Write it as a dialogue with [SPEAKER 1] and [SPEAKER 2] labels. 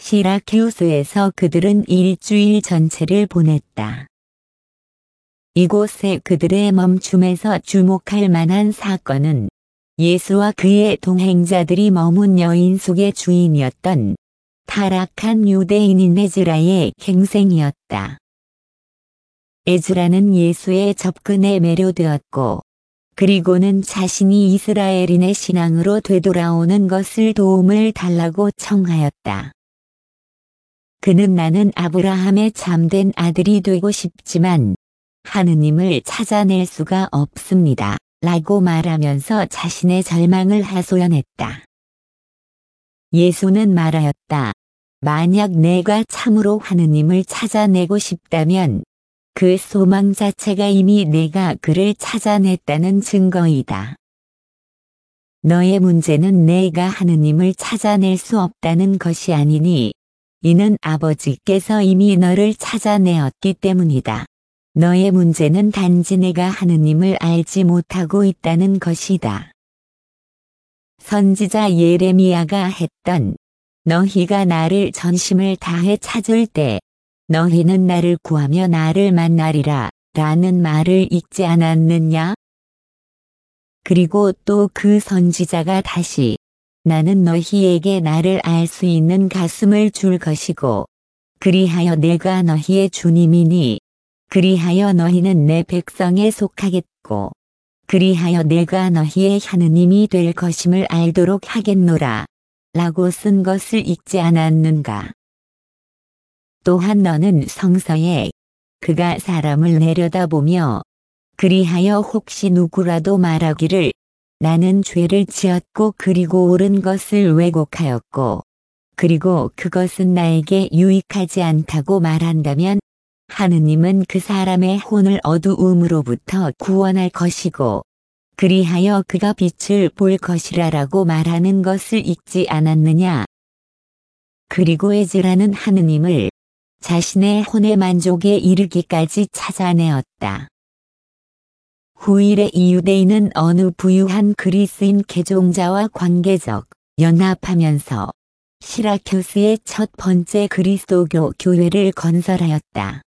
[SPEAKER 1] 시라큐스에서 그들은 일주일 전체를 보냈다. 이곳에 그들의 멈춤에서 주목할 만한 사건은 예수와 그의 동행자들이 머문 여인 속의 주인이었던 타락한 유대인인 에즈라의 갱생이었다. 에즈라는 예수의 접근에 매료되었고, 그리고는 자신이 이스라엘인의 신앙으로 되돌아오는 것을 도움을 달라고 청하였다. 그는 나는 아브라함의 참된 아들이 되고 싶지만 하느님을 찾아낼 수가 없습니다. 라고 말하면서 자신의 절망을 하소연했다. 예수는 말하였다. 만약 내가 참으로 하느님을 찾아내고 싶다면 그 소망 자체가 이미 내가 그를 찾아냈다는 증거이다. 너의 문제는 내가 하느님을 찾아낼 수 없다는 것이 아니니 이는 아버지께서 이미 너를 찾아내었기 때문이다. 너의 문제는 단지 내가 하느님을 알지 못하고 있다는 것이다. 선지자 예레미야가 했던 너희가 나를 전심을 다해 찾을 때 너희는 나를 구하며 나를 만나리라 라는 말을 읽지 않았느냐? 그리고 또 그 선지자가 다시 나는 너희에게 나를 알 수 있는 가슴을 줄 것이고 그리하여 내가 너희의 주님이니 그리하여 너희는 내 백성에 속하겠고 그리하여 내가 너희의 하느님이 될 것임을 알도록 하겠노라 라고 쓴 것을 읽지 않았는가. 또한 너는 성서에 그가 사람을 내려다보며 그리하여 혹시 누구라도 말하기를 나는 죄를 지었고 그리고 옳은 것을 왜곡하였고 그리고 그것은 나에게 유익하지 않다고 말한다면 하느님은 그 사람의 혼을 어두움으로부터 구원할 것이고 그리하여 그가 빛을 볼 것이라라고 말하는 것을 읽지 않았느냐. 그리고 에즈라는 하느님을 자신의 혼의 만족에 이르기까지 찾아내었다. 후일의 이유대인은 어느 부유한 그리스인 개종자와 관계적 연합하면서 시라큐스의 첫 번째 그리스도교 교회를 건설하였다.